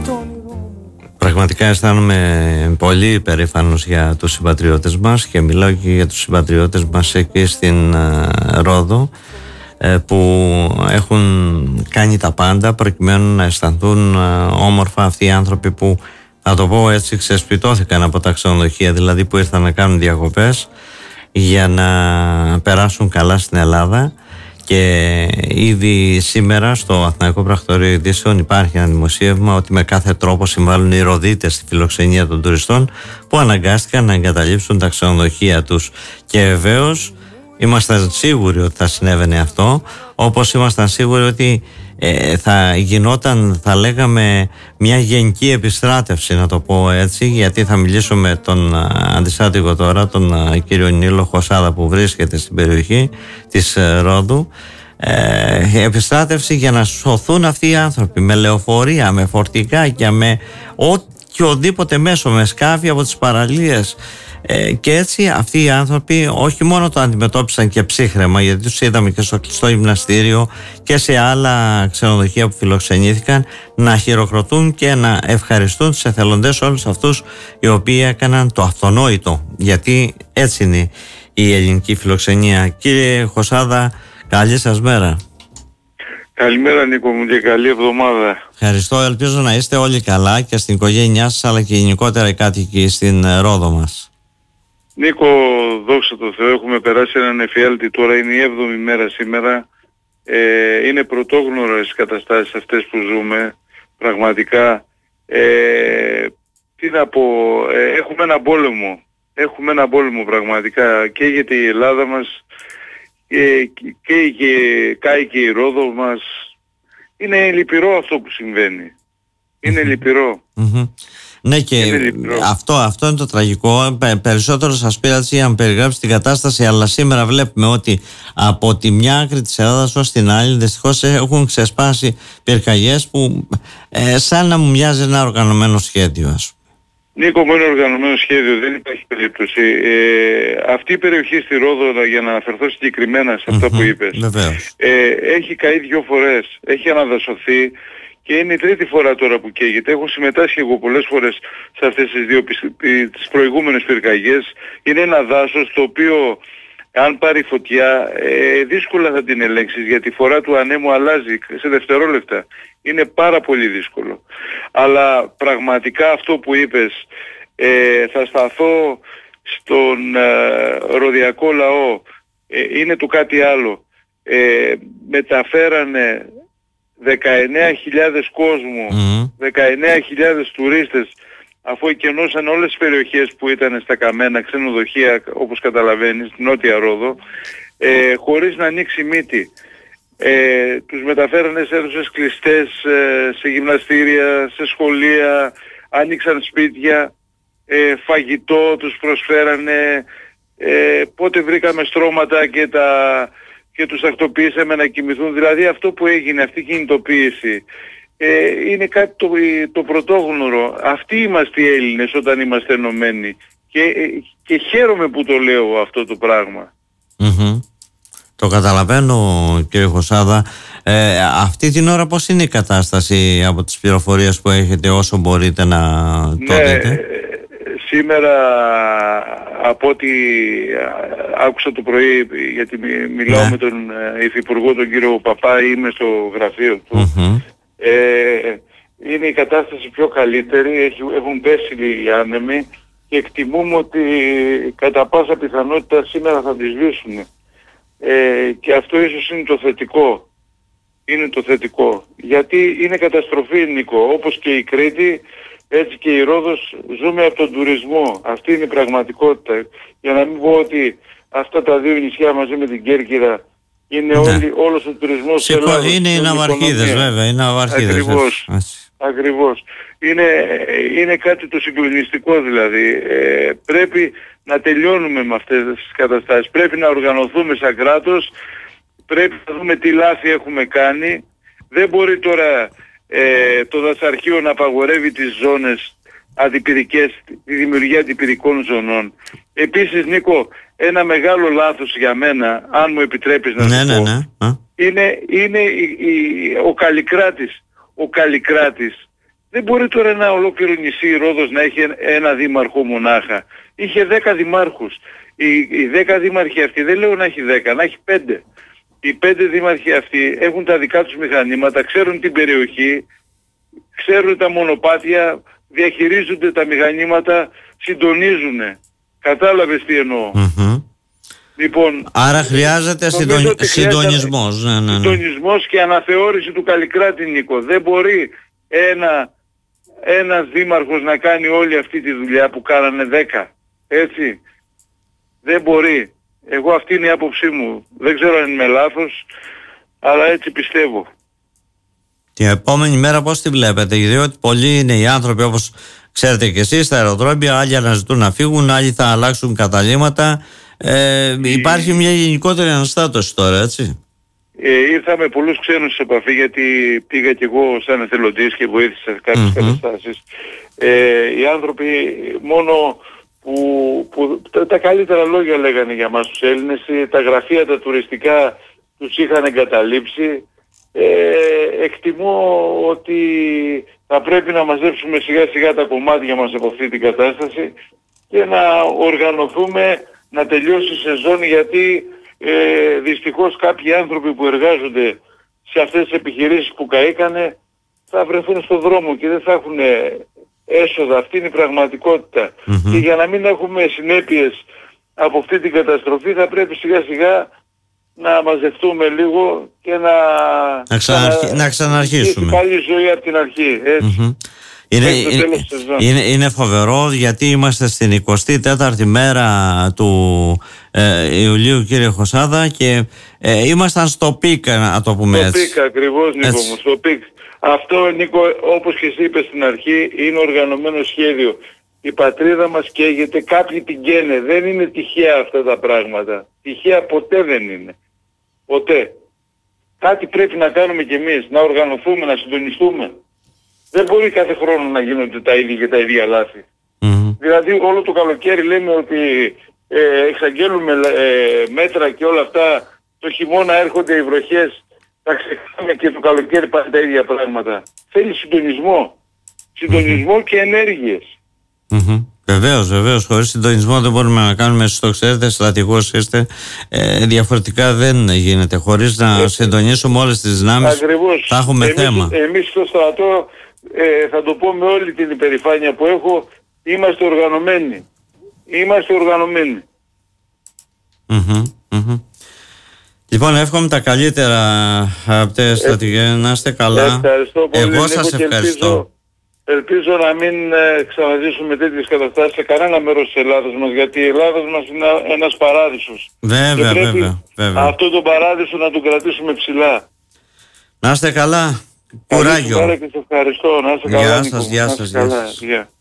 Πραγματικά αισθάνομαι πολύ υπερήφανος για τους συμπατριώτες μας και μιλάω και για τους συμπατριώτες μας εκεί στην Ρόδο, που έχουν κάνει τα πάντα προκειμένου να αισθανθούν όμορφα αυτοί οι άνθρωποι που, να το πω έτσι, ξεσπιτώθηκαν από τα ξενοδοχεία, δηλαδή που ήρθαν να κάνουν διακοπές για να περάσουν καλά στην Ελλάδα. Και ήδη σήμερα στο Αθηναϊκό Πρακτορείο Ειδήσεων υπάρχει ένα δημοσίευμα ότι με κάθε τρόπο συμβάλλουν οι Ροδίτες στη φιλοξενία των τουριστών που αναγκάστηκαν να εγκαταλείψουν τα ξενοδοχεία τους. Και βεβαίως ήμασταν σίγουροι ότι θα συνέβαινε αυτό, όπως ήμασταν σίγουροι ότι θα γινόταν, θα λέγαμε, μια γενική επιστράτευση, να το πω έτσι, γιατί θα μιλήσω με τον αντιστάτηγο τώρα, τον κύριο Νίλο Χωσάδα, που βρίσκεται στην περιοχή της Ρόδου. Επιστράτευση για να σωθούν αυτοί οι άνθρωποι με λεωφορεία, με φορτηγάκια, με οποιοδήποτε μέσο, με σκάφη από τις παραλίες. Και έτσι αυτοί οι άνθρωποι όχι μόνο το αντιμετώπισαν και ψύχραιμα, γιατί τους είδαμε και στο κλειστό γυμναστήριο και σε άλλα ξενοδοχεία που φιλοξενήθηκαν, να χειροκροτούν και να ευχαριστούν τους εθελοντές, όλους αυτούς οι οποίοι έκαναν το αυτονόητο, γιατί έτσι είναι η ελληνική φιλοξενία. Κύριε Χωσάδα, καλή σας μέρα. Καλημέρα Νίκο μου και καλή εβδομάδα. Ευχαριστώ, ελπίζω να είστε όλοι καλά και στην οικογένειά σας, αλλά και γενικότερα οι κάτοικοι στην Ρόδο μας. Νίκο, δόξα τω Θεώ, έχουμε περάσει έναν εφιάλτη, τώρα είναι η 7η μέρα σήμερα. Είναι πρωτόγνωρες καταστάσεις αυτές που ζούμε, πραγματικά. Τι να πω, έχουμε έναν πόλεμο πραγματικά. Καίγεται η Ελλάδα μας, κάει και η Ρόδο μας. Είναι λυπηρό αυτό που συμβαίνει. Είναι λυπηρό. Ναι, και αυτό είναι το τραγικό. Περισσότερο σας πήρα έτσι για να περιγράψει την κατάσταση, αλλά σήμερα βλέπουμε ότι από τη μια άκρη της Ελλάδας ως την άλλη δυστυχώς έχουν ξεσπάσει πυρκαγιές που σαν να μου μοιάζει ένα οργανωμένο σχέδιο, ας πούμε. Νίκο μου, είναι οργανωμένο σχέδιο, δεν υπάρχει περίπτωση. Αυτή η περιοχή στη Ρόδο, για να αναφερθώ συγκεκριμένα σε αυτά που είπες, έχει καεί 2 φορές, έχει αναδασωθεί. Και είναι η τρίτη φορά τώρα που καίγεται. Έχω συμμετάσχει εγώ πολλές φορές σε αυτές τις προηγούμενες πυρκαγιές. Είναι ένα δάσος το οποίο, αν πάρει φωτιά, δύσκολα θα την ελέγξεις, γιατί η φορά του ανέμου αλλάζει σε δευτερόλεπτα. Είναι πάρα πολύ δύσκολο. Αλλά πραγματικά αυτό που είπες, θα σταθώ στον ροδιακό λαό, είναι το κάτι άλλο. Μεταφέρανε 19.000 κόσμου, 19.000 τουρίστες, αφού εκενώσαν όλες τις περιοχές που ήταν στα καμένα ξενοδοχεία, όπως καταλαβαίνεις, στην Νότια Ρόδο, χωρίς να ανοίξει μύτη. Τους μεταφέρανε σε αίθουσες κλειστές, σε γυμναστήρια, σε σχολεία, άνοιξαν σπίτια, φαγητό τους προσφέρανε, πότε βρήκαμε στρώματα και τους τακτοποιήσαμε να κοιμηθούν. Δηλαδή αυτό που έγινε, αυτή η κινητοποίηση, είναι κάτι το πρωτόγνωρο. Αυτοί είμαστε οι Έλληνες όταν είμαστε ενωμένοι. Και χαίρομαι που το λέω αυτό το πράγμα. Το καταλαβαίνω, κύριε Χωσάδα. Αυτή την ώρα πώς είναι η κατάσταση από τις πληροφορίες που έχετε, όσο μπορείτε να το δείτε? Σήμερα, από ό,τι άκουσα το πρωί, γιατί μιλάω με τον Υφυπουργό, τον κύριο Παπά, είμαι στο γραφείο του, είναι η κατάσταση πιο καλύτερη, έχουν πέσει οι άνεμοι και εκτιμούμε ότι κατά πάσα πιθανότητα σήμερα θα τις σβήσουν. Και αυτό ίσως είναι το θετικό. Είναι το θετικό. Γιατί είναι καταστροφή, Νίκο, όπως και η Κρήτη, έτσι και η Ρόδος, ζούμε από τον τουρισμό. Αυτή είναι η πραγματικότητα. Για να μην πω ότι αυτά τα 2 νησιά μαζί με την Κέρκυρα είναι όλος ο τουρισμός της Ελλάδας. Είναι οι ναυαρχίδες, βέβαια. Είναι Ακριβώς. Είναι κάτι το συγκλονιστικό δηλαδή. Πρέπει να τελειώνουμε με αυτές τις καταστάσεις. Πρέπει να οργανωθούμε σαν κράτος. Πρέπει να δούμε τι λάθη έχουμε κάνει. Δεν μπορεί τώρα το δασαρχείο να απαγορεύει τις ζώνες αντιπυρικές, τη δημιουργία αντιπυρικών ζωνών. Επίσης, Νίκο, ένα μεγάλο λάθος για μένα, αν μου επιτρέπεις να σου πω, είναι ο Καλλικράτης. Ο Καλλικράτης Δεν μπορεί τώρα ένα ολόκληρο νησί η Ρόδος να έχει ένα δήμαρχο μονάχα. Είχε 10 δημάρχους. Οι 10 δήμαρχοι αυτοί, δεν λέω να έχει 10, να έχει 5. Οι 5 δήμαρχοι αυτοί έχουν τα δικά τους μηχανήματα, ξέρουν την περιοχή, ξέρουν τα μονοπάτια, διαχειρίζονται τα μηχανήματα, συντονίζουν. Κατάλαβες τι εννοώ. Λοιπόν, άρα χρειάζεται συντονισμός. Συντονισμός και αναθεώρηση του Καλλικράτη, Νίκο. Δεν μπορεί ένας δήμαρχος να κάνει όλη αυτή τη δουλειά που κάνανε 10. Έτσι. Δεν μπορεί. Εγώ αυτή είναι η άποψή μου. Δεν ξέρω αν είμαι λάθος, αλλά έτσι πιστεύω. Την επόμενη μέρα πώς τη βλέπετε? Διότι πολλοί είναι οι άνθρωποι, όπως ξέρετε και εσείς, στα αεροδρόμια, άλλοι αναζητούν να φύγουν, άλλοι θα αλλάξουν καταλύματα. Υπάρχει μια γενικότερη αναστάτωση τώρα, έτσι. Ήρθα με πολλούς ξένους σε επαφή, γιατί πήγα κι εγώ σαν εθελοντής και βοήθησα σε κάποιες καταστάσεις. Οι άνθρωποι μόνο που τα καλύτερα λόγια λέγανε για μας τους Έλληνες, τα γραφεία τα τουριστικά τους είχαν εγκαταλείψει. Εκτιμώ ότι θα πρέπει να μαζέψουμε σιγά σιγά τα κομμάτια μας από αυτή την κατάσταση και να οργανωθούμε να τελειώσει η σεζόν, γιατί δυστυχώς κάποιοι άνθρωποι που εργάζονται σε αυτές τις επιχειρήσεις που καήκανε θα βρεθούν στον δρόμο και δεν θα έχουν έσοδα. Αυτή είναι η πραγματικότητα. Και για να μην έχουμε συνέπειες από αυτή την καταστροφή θα πρέπει σιγά σιγά να μαζευτούμε λίγο και να ξαναρχίσουμε. Πάλι η ζωή από την αρχή. Έτσι. Είναι φοβερό, γιατί είμαστε στην 24η μέρα του Ιουλίου, κύριε Χωσάδα, και ήμασταν στο πικ, να το πούμε έτσι. Στο πικ ακριβώς, Νίκο μου, στο πικ. Αυτό, Νίκο, όπως και εσύ είπες στην αρχή, είναι οργανωμένο σχέδιο. Η πατρίδα μας καίγεται, κάποιοι την καίνε. Δεν είναι τυχαία αυτά τα πράγματα. Τυχαία ποτέ δεν είναι. Ποτέ. Κάτι πρέπει να κάνουμε κι εμείς, να οργανωθούμε, να συντονιστούμε. Δεν μπορεί κάθε χρόνο να γίνονται τα ίδια και τα ίδια λάθη. Δηλαδή όλο το καλοκαίρι λέμε ότι εξαγγέλουμε μέτρα και όλα αυτά, το χειμώνα έρχονται οι βροχές, τα ξεχνάμε και το καλοκαίρι πάνε τα ίδια πράγματα. Θέλει συντονισμό. Συντονισμό και ενέργειες. Βεβαίως, χωρίς συντονισμό δεν μπορούμε να κάνουμε, εσείς το ξέρετε, στρατηγός είστε, διαφορετικά δεν γίνεται. Χωρίς να συντονίσουμε όλες τις δυνάμεις, ακριβώς, θα έχουμε θέμα. Εμείς στο στρατό, θα το πω με όλη την υπερηφάνεια που έχω, είμαστε οργανωμένοι. Είμαστε οργανωμένοι. Λοιπόν, εύχομαι τα καλύτερα, αγαπητέ στρατηγέ, να είστε καλά. Ευχαριστώ πολύ. Εγώ σας ευχαριστώ. Ελπίζω να μην ξαναζήσουμε τέτοιες καταστάσεις σε κανένα μέρος της Ελλάδας μας, γιατί η Ελλάδα μας είναι ένας παράδεισος. Βέβαια. Αυτό το παράδεισο να το κρατήσουμε ψηλά. Να είστε καλά. Κουράγιο. Και σε ευχαριστώ. Να είστε καλά. Γεια σας.